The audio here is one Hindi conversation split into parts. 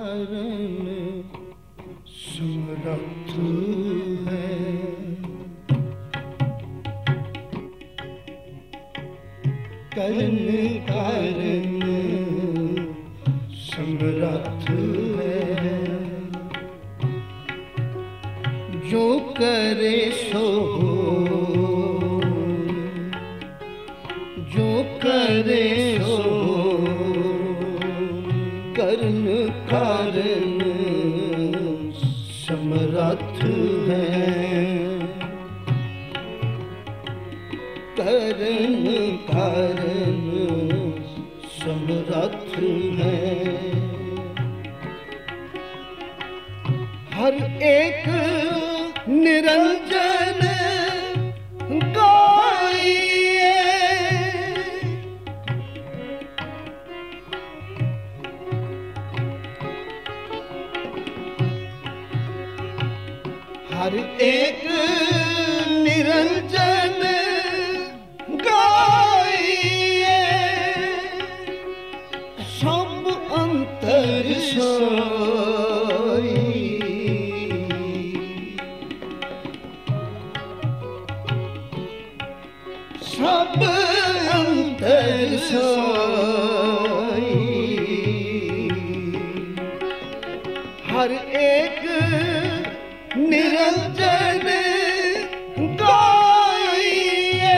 कारण समर्थ है। कारण कारण समर्थ है। जो करे सो जो करे सो करण कारण समर्थ है। करण कारण समर्थ है। हर एक निरंजन गाइए। हर एक निरंजन गाइए। सब अंतर सोई। सब अंतर सोई। हर एक निरंजन गाइए।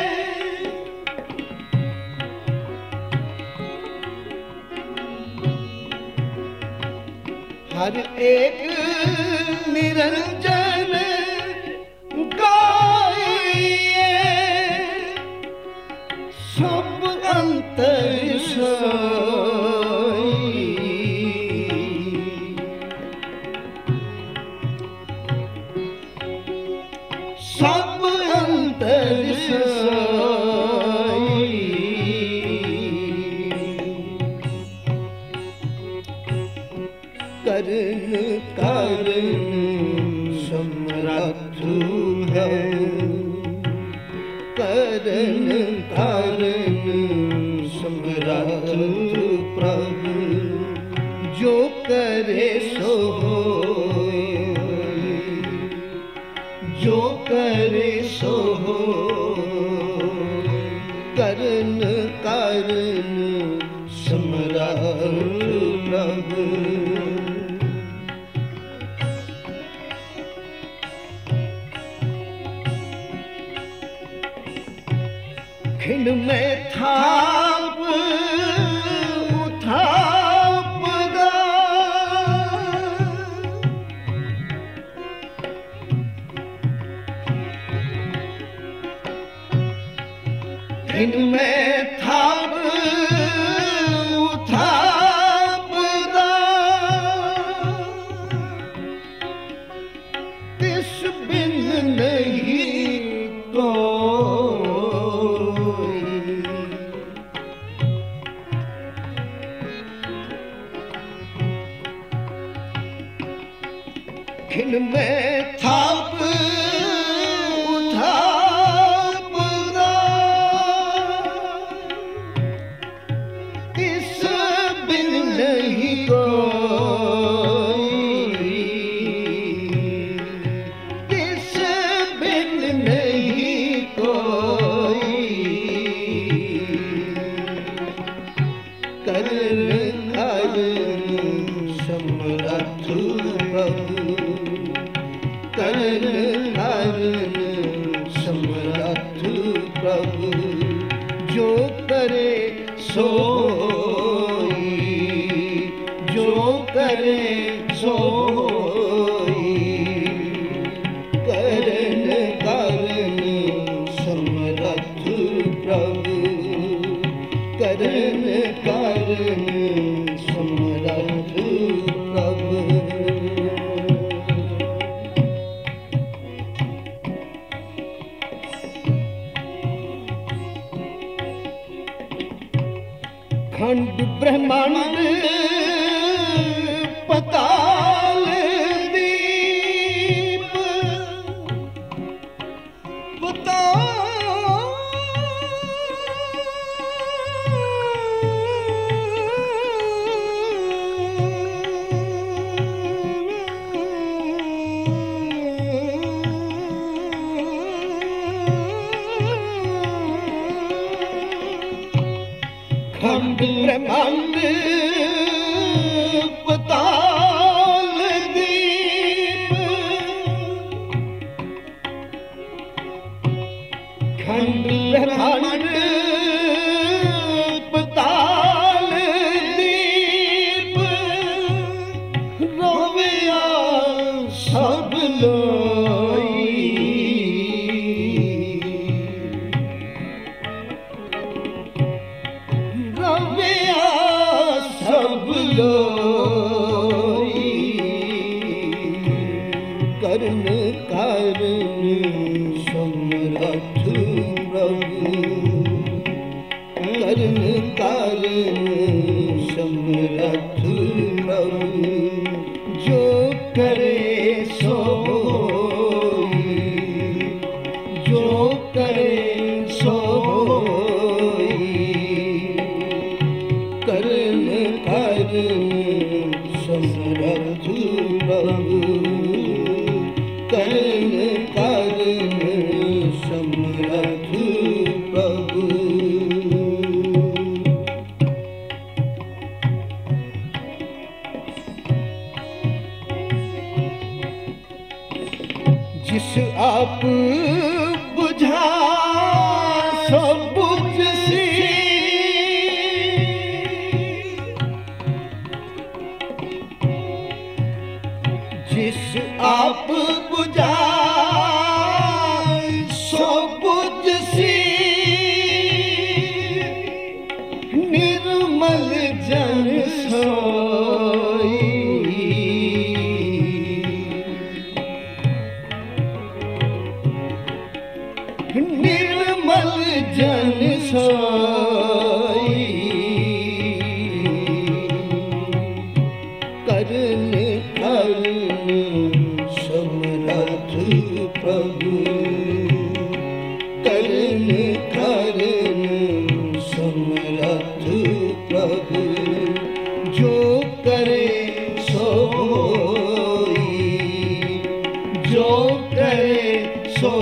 हर एक निरंजन गाइए। सब अंतर सोई। सब अंतर सोई। करण कारण समर्थ है। करण कारण समर्थ प्रभु। जो करे सो होए। जो करे सो करण कारण समर्थ प्रभु। खिंड में थाप उठापदा। खिंड में थाप उठापदा। तिस बिन नहीं खिन में थाप उठापदा। इस बिन नहीं कोई। इस बिन नहीं कोई। करण कारण समर्थ प्रभु। करण कारण समर्थ प्रभु। जो करे सोई। जो करे सोई। करण कारण समर्थ प्रभु। करण कारण समर्थ प्रभु। खंड ब्रह्मांड पताल दीप। पताल दीप खंड ब्रह्मांड पताल दीप रोविया सब लोई रोविया सब लोई करण कारण समरथ प्रभु करण कारण समरथ प्रभु जो करे सो होई जो करे सो होई करण कारण समरथ प्रभु करण कारण समरथ प्रभु जिस आप बुझा सो बुझसी जिस आप बुझा सो बुझसी निर्मल जन सोई निर्मल जन सोई करण कारण समरथ प्रभु करण कारण समरथ प्रभु जो करे सो होई जो करे सो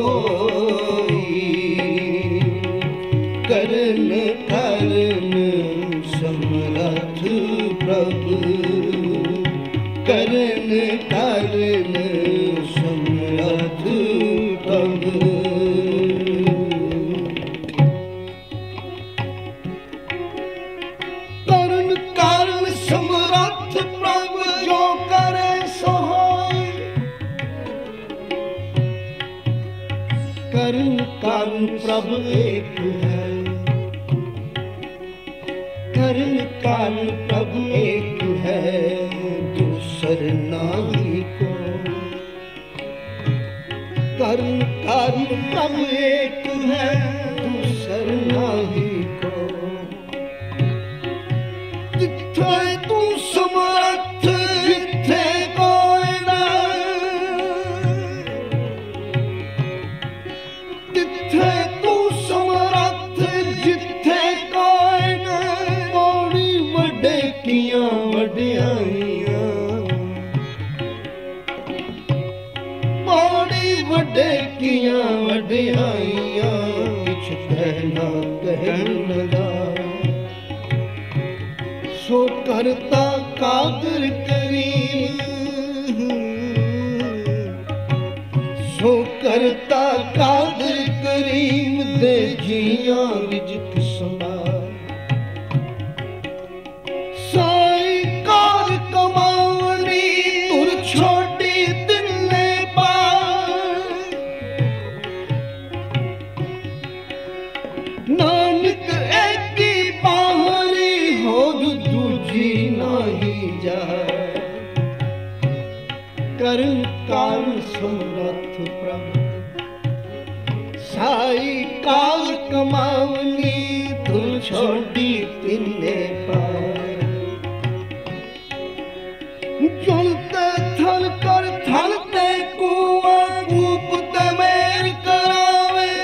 करण कारण समरथ प्रभु करण कारण समरथ प्रभु करण कारण समरथ प्रभु जो करे सो होय करण कारण प्रभु एक है करण कारण प्रभु एक है दूसर नाही को करण कारण प्रभु एक है दूसर नाही को जिथे तू समर्थ जिथे कोई ना जिथे तू समर्थ जिथे कोई ना बड़ी वड्डे किया वड्डियाइयां बड़ी वड्डे किया वड्डियाइयां कुछ कहना कहन दा सो करता कादर करीम सो करता कादर करीम दे जियां रिज़्क़ संभाल साई कार कमावनी तुर छोटी दिले पार नानक एक ही बाहरी हो दूजी नहीं जाए करण कारण समरथ प्रभु साई काल कमावनी तुर छोटी तिन्ने पार जुलते थल कर थलते कुआ कूप ते मेर करावे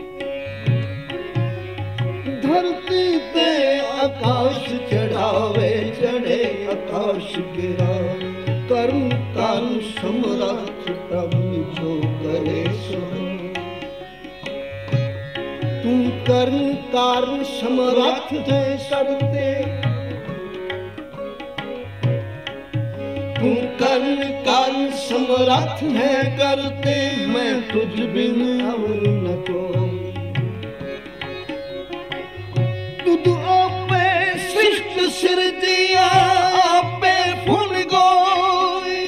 धरती पे आकाश चढ़ावे चढ़े आकाश गिरावे कर्ण कारण समरथ प्रभु जो करे सो तू कर्ण कारण समरथ थे सबते कर्ण कान समरथ है करते, मैं तुझ बिन और न कोई। तुद आपे सृष्ट सिरजिया, आपे फुल गोई,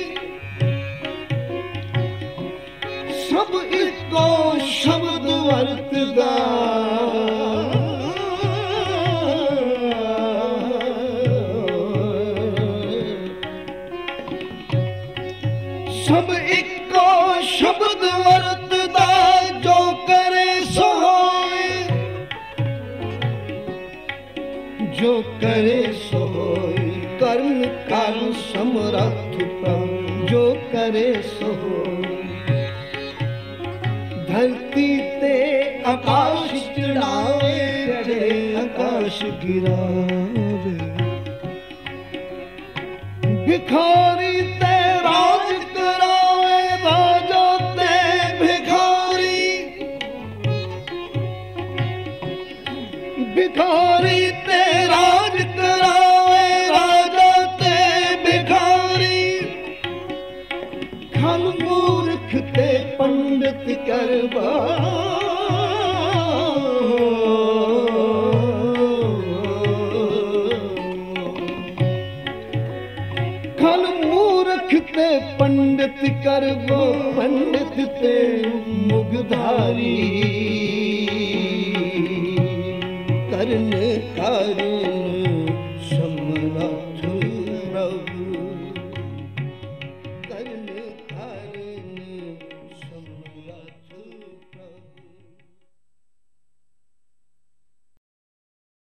सब इको शब्द वर्तदा, सब इको शब्द वर्तदा, जो करे सो होए, जो करे सो होए। कर्म काल समरथ प्रभु, जो करे सो होए। धरती ते आकाश चढ़ावे, चढ़े आकाश गिरावे। भिखारी ते राज करावे, राजा ते भिखारी। भिखारी ते राज करावे, राजा ते भिखारी। खल मूर्ख ते पंडित करवा, खल मूर्ख ते पंडित करवो, पंडित ते मुगधारी। कर्ण कारण